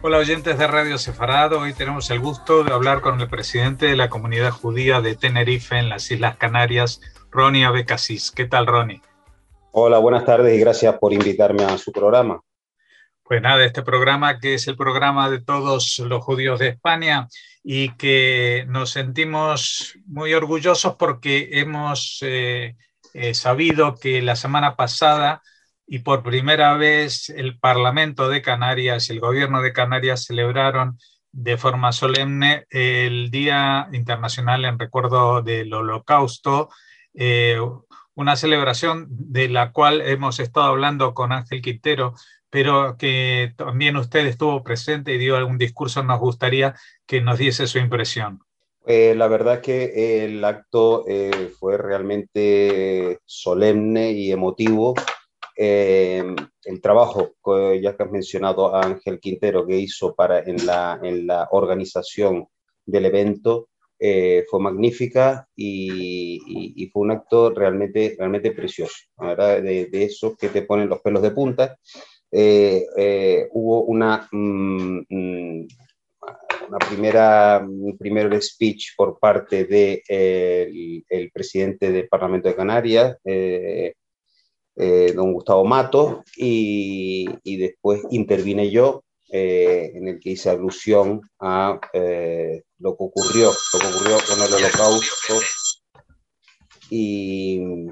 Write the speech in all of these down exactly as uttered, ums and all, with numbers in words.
Hola oyentes de Radio Sefarad, hoy tenemos el gusto de hablar con el presidente de la comunidad judía de Tenerife en las Islas Canarias, Ronnie Abecassis. ¿Qué tal, Ronnie? Hola, buenas tardes y gracias por invitarme a su programa. Pues nada, este programa que es el programa de todos los judíos de España y que nos sentimos muy orgullosos porque hemos eh, eh, sabido que la semana pasada y por primera vez el Parlamento de Canarias y el Gobierno de Canarias celebraron de forma solemne el Día Internacional en Recuerdo del Holocausto, eh, una celebración de la cual hemos estado hablando con Ángel Quintero, pero que también usted estuvo presente y dio algún discurso. Nos gustaría que nos diese su impresión. Eh, la verdad que el acto eh, fue realmente solemne y emotivo. Eh, el trabajo, ya que has mencionado a Ángel Quintero, que hizo para, en, la, en la organización del evento, eh, fue magnífica y, y, y, fue un acto realmente, realmente precioso, ¿verdad? De, de esos que te ponen los pelos de punta. Eh, eh, hubo una, mm, mm, una primera, un primer speech por parte del de, eh, el presidente del Parlamento de Canarias, eh, eh, don Gustavo Mato, y, y después intervine yo, eh, en el que hice alusión a eh, lo que ocurrió, lo que ocurrió con el Holocausto y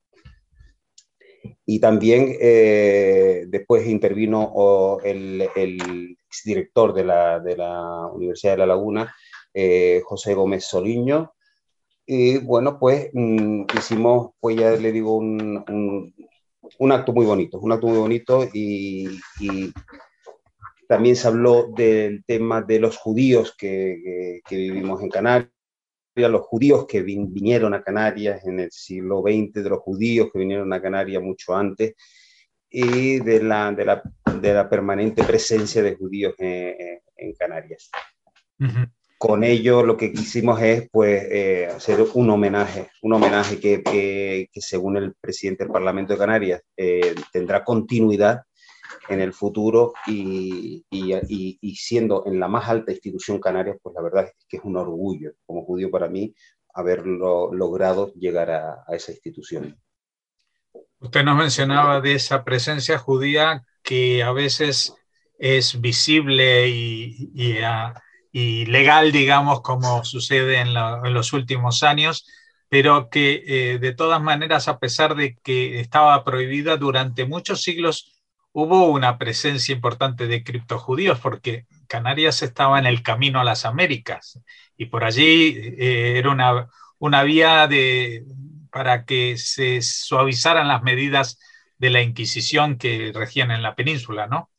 Y también eh, después intervino oh, el, el exdirector de la, de la Universidad de La Laguna, eh, José Gómez Soliño. Y bueno, pues mm, hicimos, pues ya le digo, un, un, un, acto muy bonito, un acto muy bonito y, y también se habló del tema de los judíos que, que, que vivimos en Canarias, los judíos que vin, vinieron a Canarias en el siglo veinte, de los judíos que vinieron a Canarias mucho antes, y de la, de la, de la permanente presencia de judíos en, en Canarias. Uh-huh. Con ello lo que quisimos es pues, eh, hacer un homenaje, un homenaje que, que, que según el presidente del Parlamento de Canarias eh, tendrá continuidad en el futuro y, y, y, y siendo en la más alta institución canaria, pues la verdad es que es un orgullo como judío para mí haberlo logrado llegar a, a esa institución. Usted nos mencionaba de esa presencia judía que a veces es visible y, y, uh, y legal, digamos, como sucede en, la, en los últimos años, pero que eh, de todas maneras, a pesar de que estaba prohibida durante muchos siglos, hubo una presencia importante de criptojudíos, porque Canarias estaba en el camino a las Américas y por allí eh, era una, una vía de para que se suavizaran las medidas de la Inquisición que regían en la península, ¿no?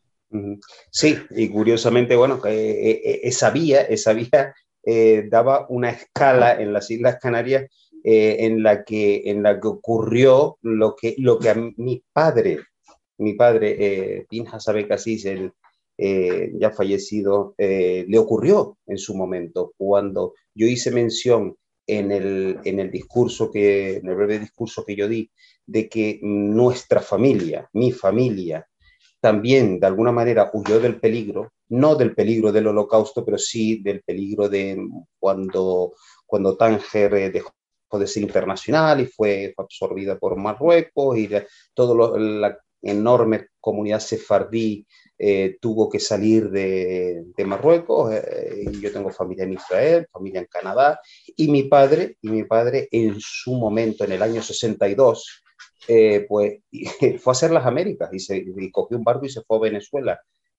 Sí, y curiosamente, bueno, eh, eh, esa vía, esa vía eh, daba una escala en las Islas Canarias eh, en, la que, en la que ocurrió lo que, lo que a mi padre, mi padre, eh, Pinjas Abecassis, el eh, ya fallecido, eh, le ocurrió en su momento, cuando yo hice mención en el, en el discurso que, en el breve discurso que yo di, de que nuestra familia, mi familia, también de alguna manera huyó del peligro, no del peligro del holocausto, pero sí del peligro de cuando, cuando Tánger eh, dejó de ser internacional y fue, fue absorbida por Marruecos y toda la enorme comunidad sefardí eh, tuvo que salir de, de Marruecos. Eh, yo tengo familia en Israel, familia en Canadá, y mi padre, y mi padre en su momento, en el año sesenta y dos, eh, pues fue a hacer las Américas y, se, y cogió un barco y se fue a Venezuela.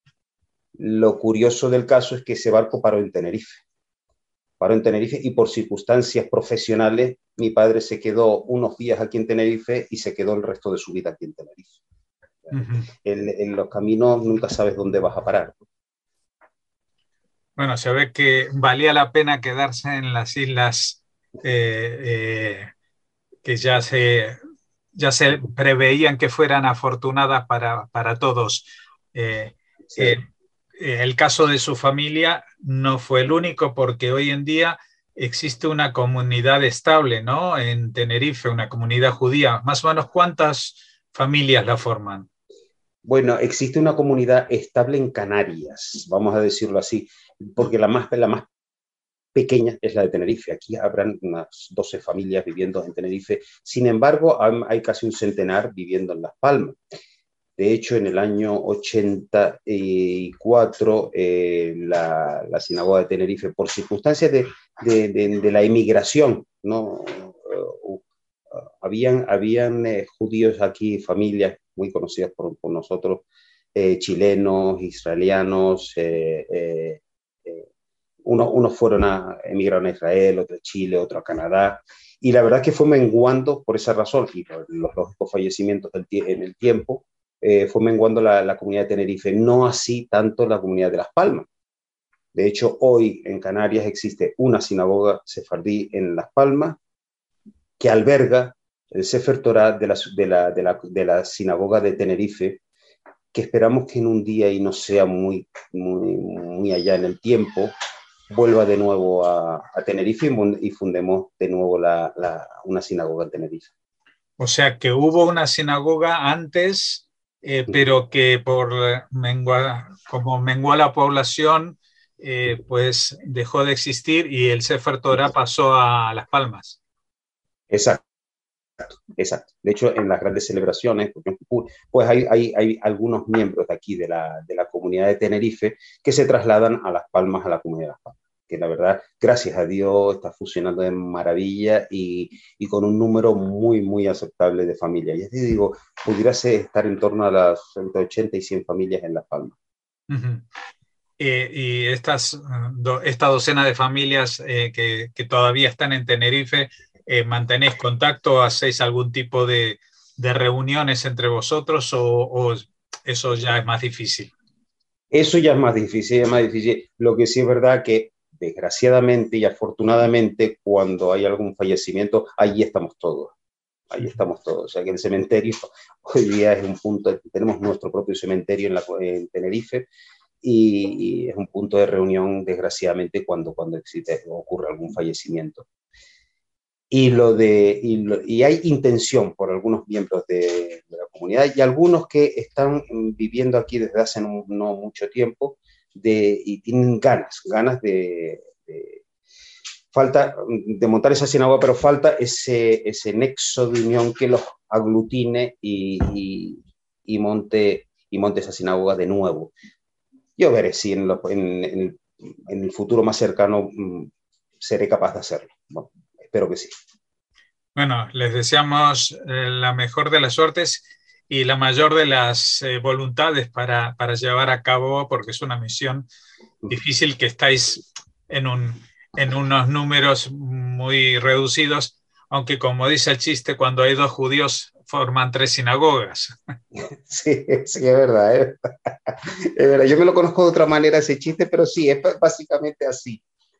Lo curioso del caso es que ese barco paró en Tenerife. Paró en Tenerife y por circunstancias profesionales mi padre se quedó unos días aquí en Tenerife y se quedó el resto de su vida aquí en Tenerife. Uh-huh. En, en los caminos nunca sabes dónde vas a parar. Bueno, se ve que valía la pena quedarse en las islas eh, eh, que ya se, ya se preveían que fueran afortunadas para, para todos. Eh, sí. eh, el caso de su familia no fue el único, porque hoy en día existe una comunidad estable, ¿no? En Tenerife, una comunidad judía. Más o menos, ¿cuántas familias la forman? Bueno, existe una comunidad estable en Canarias, vamos a decirlo así, porque la más, la más pequeña es la de Tenerife. Aquí habrán unas doce familias viviendo en Tenerife. Sin embargo, hay casi un centenar viviendo en Las Palmas. De hecho, en el año ochenta y cuatro, eh, la, la sinagoga de Tenerife, por circunstancias de, de, de, de la emigración, ¿no? Uh, uh, habían habían eh, judíos aquí, familias muy conocidas por, por nosotros, eh, chilenos, israelianos, eh, eh, eh, unos, unos fueron a emigrar a Israel, otros a Chile, otros a Canadá, y la verdad es que fue menguando por esa razón, y por los lógicos fallecimientos del en el tiempo, eh, fue menguando la, la comunidad de Tenerife, no así tanto la comunidad de Las Palmas. De hecho, hoy en Canarias existe una sinagoga sefardí en Las Palmas que alberga el Sefer Torah de la, de, la, de, la, de la sinagoga de Tenerife, que esperamos que en un día, y no sea muy, muy, muy allá en el tiempo, vuelva de nuevo a, a Tenerife y fundemos de nuevo la, la, una sinagoga en Tenerife. O sea que hubo una sinagoga antes, eh, pero que por mengua, como menguó la población, eh, pues dejó de existir y el Sefer Torah pasó a Las Palmas. Exacto. Exacto. De hecho, en las grandes celebraciones, pues hay, hay, hay algunos miembros de aquí de la, de la comunidad de Tenerife que se trasladan a Las Palmas, a la comunidad de Las Palmas, que la verdad, gracias a Dios, está funcionando de maravilla y, y con un número muy, muy aceptable de familias. Ya te digo, pudiera estar en torno a las entre ochenta y cien familias en Las Palmas. Uh-huh. Eh, y estas, do, esta docena de familias eh, que, que todavía están en Tenerife, eh, ¿mantenéis contacto? ¿Hacéis algún tipo de, de reuniones entre vosotros o, o eso ya es más difícil? Eso ya es más difícil, es más difícil. Lo que sí es verdad que, desgraciadamente y afortunadamente, cuando hay algún fallecimiento, allí estamos todos. Ahí estamos todos. O sea que el cementerio hoy día es un punto, tenemos nuestro propio cementerio en, la, en Tenerife y, y es un punto de reunión, desgraciadamente, cuando, cuando existe, ocurre algún fallecimiento. Y, lo de, y, lo, y hay intención por algunos miembros de, de la comunidad y algunos que están viviendo aquí desde hace no, no mucho tiempo de, y tienen ganas, ganas de, de falta de montar esa sinagoga, pero falta ese, ese nexo de unión que los aglutine y, y, y, monte, y monte esa sinagoga de nuevo. Yo veré si en, lo, en, en, en el futuro más cercano mmm, seré capaz de hacerlo. Bueno, espero que sí. Bueno, les deseamos eh, la mejor de las suertes y la mayor de las eh, voluntades para, para llevar a cabo, porque es una misión difícil que estáis en, un, en unos números muy reducidos, aunque como dice el chiste, cuando hay dos judíos forman tres sinagogas. Sí, sí, es verdad, es verdad. Es verdad. Yo me lo conozco de otra manera ese chiste, pero sí, es básicamente así.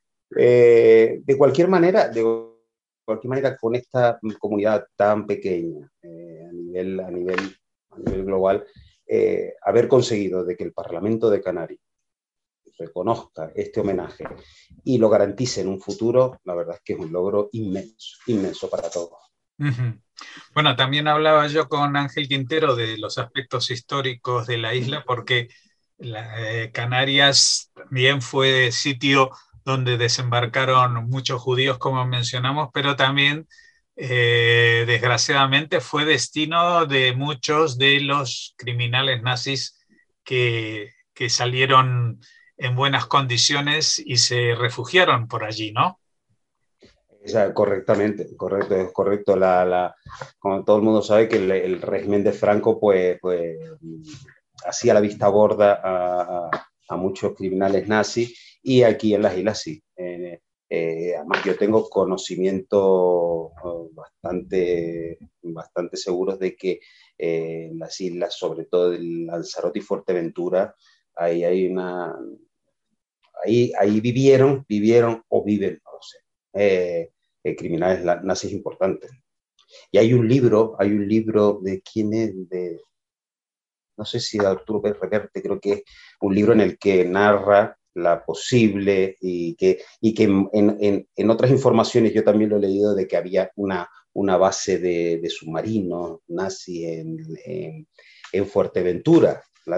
Eh, de cualquier manera, de cualquier manera, con esta comunidad tan pequeña eh, a, nivel, a, nivel, a nivel global, eh, haber conseguido de que el Parlamento de Canarias reconozca este homenaje y lo garantice en un futuro, la verdad es que es un logro inmenso, inmenso para todos. Uh-huh. Bueno, también hablaba yo con Ángel Quintero de los aspectos históricos de la isla, porque la, eh, Canarias también fue sitio donde desembarcaron muchos judíos, como mencionamos, pero también, eh, desgraciadamente, fue destino de muchos de los criminales nazis que, que salieron en buenas condiciones y se refugiaron por allí, ¿no? O sea, correctamente, correcto, es correcto. La, la, como todo el mundo sabe que el, el régimen de Franco pues, pues hacía la vista gorda a, a, a muchos criminales nazis y aquí en las islas sí. Eh, eh, además yo tengo conocimiento bastante, bastante seguros de que eh, en las islas, sobre todo en Lanzarote y Fuerteventura, ahí hay una... Ahí, ahí vivieron, vivieron o viven, no lo sé. Eh, eh, criminales nazis importantes. Y hay un libro, hay un libro de quién es, de, no sé si de Arturo Pérez Reverte, creo que es un libro en el que narra la posible y que, y que en, en, en otras informaciones yo también lo he leído de que había una una base de, de submarinos nazi en, en, en Fuerteventura. La,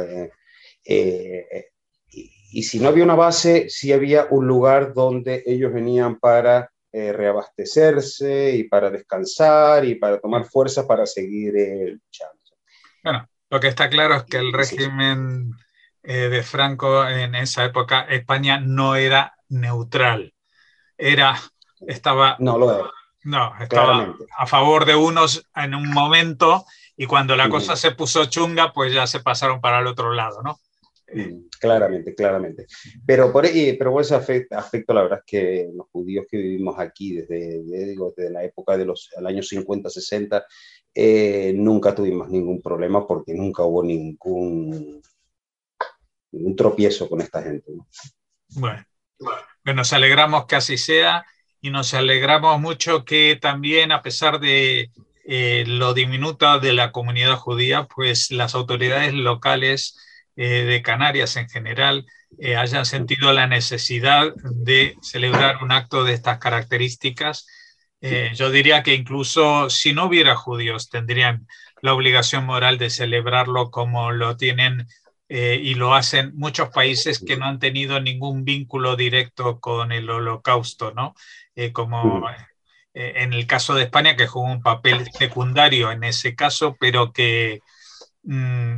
eh, y, y si no había una base, sí había un lugar donde ellos venían para eh, reabastecerse y para descansar y para tomar fuerza para seguir eh, luchando. Bueno, lo que está claro es que el régimen eh, de Franco en esa época, España no era neutral, era, estaba, no, lo era. No, estaba claramente a favor de unos en un momento y cuando la cosa uh-huh. se puso chunga, pues ya se pasaron para el otro lado, ¿no? Uh-huh. Claramente, claramente. Pero por, pero por ese aspecto, la verdad es que los judíos que vivimos aquí desde, digo, desde la época de los años cincuenta, sesenta, eh, nunca tuvimos ningún problema porque nunca hubo ningún, ningún tropiezo con esta gente, ¿no? Bueno, bueno, nos alegramos que así sea. Y nos alegramos mucho que también, a pesar de eh, lo diminuta de la comunidad judía, pues las autoridades locales eh, de Canarias en general eh, hayan sentido la necesidad de celebrar un acto de estas características. Eh, yo diría que incluso si no hubiera judíos, tendrían la obligación moral de celebrarlo como lo tienen eh, y lo hacen muchos países que no han tenido ningún vínculo directo con el Holocausto, ¿no? Eh, como eh, en el caso de España, que jugó un papel secundario en ese caso, pero que, mmm,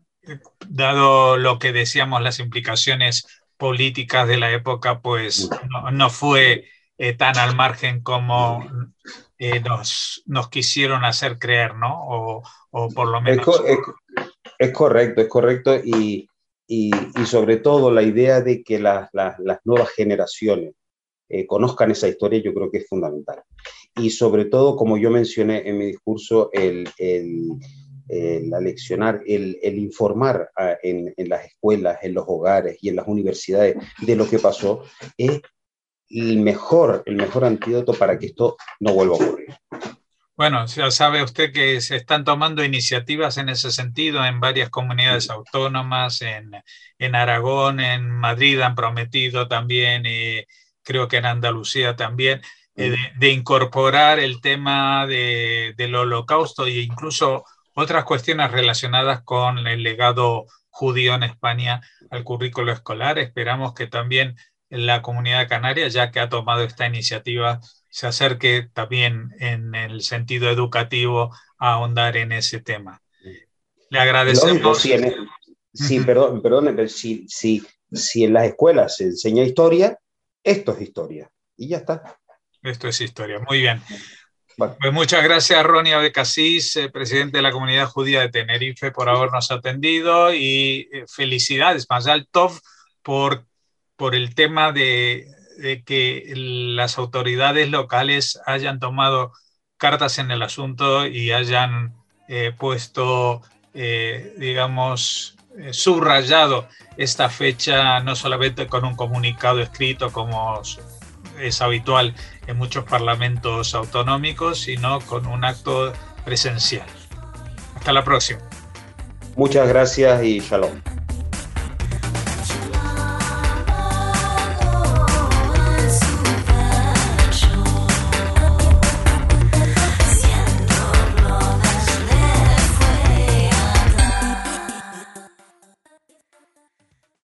dado lo que decíamos, las implicaciones políticas de la época, pues no, no fue eh, tan al margen como eh, nos, nos quisieron hacer creer, ¿no? O, o por lo menos... Es, co es, es correcto, es correcto, y, y, y sobre todo la idea de que la, la, las nuevas generaciones Eh, conozcan esa historia, yo creo que es fundamental. Y sobre todo, como yo mencioné en mi discurso, el, el, el aleccionar, el, el informar a, en, en las escuelas, en los hogares y en las universidades de lo que pasó, es el mejor, el mejor antídoto para que esto no vuelva a ocurrir. Bueno, ya sabe usted que se están tomando iniciativas en ese sentido en varias comunidades autónomas, en, en Aragón, en Madrid han prometido también... Eh, creo que en Andalucía también, eh, de, de incorporar el tema de, del Holocausto e incluso otras cuestiones relacionadas con el legado judío en España al currículo escolar. Esperamos que también la comunidad canaria, ya que ha tomado esta iniciativa, se acerque también en el sentido educativo a ahondar en ese tema. Le agradecemos. Lógico, sí, en el, sí, uh-huh. perdón, perdón, pero si, si, si en las escuelas se enseña historia, esto es historia. Y ya está. Esto es historia. Muy bien. Bueno. Pues muchas gracias, Ronnie Abdecassis, eh, presidente de la Comunidad Judía de Tenerife, por habernos atendido y eh, felicidades, Mazal Tov, por, por el tema de, de que las autoridades locales hayan tomado cartas en el asunto y hayan eh, puesto, eh, digamos, eh, subrayado esta fecha no solamente con un comunicado escrito como es habitual en muchos parlamentos autonómicos, sino con un acto presencial. Hasta la próxima. Muchas gracias y shalom.